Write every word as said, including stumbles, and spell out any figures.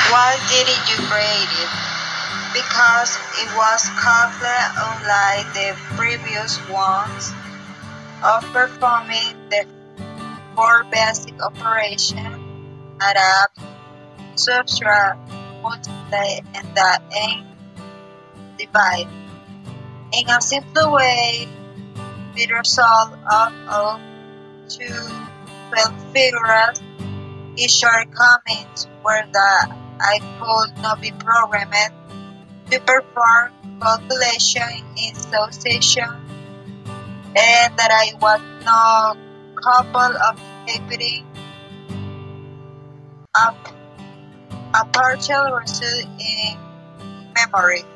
Why didn't you create it? Because it was completely unlike the previous ones of performing the four basic operations: add up, subtract, multiply, and the and divide. In a simple way, the result of all two twelve figures is shortcomings where that I could not be programmed to perform calculation in succession, and that I was not capable of keeping up a partial result in memory.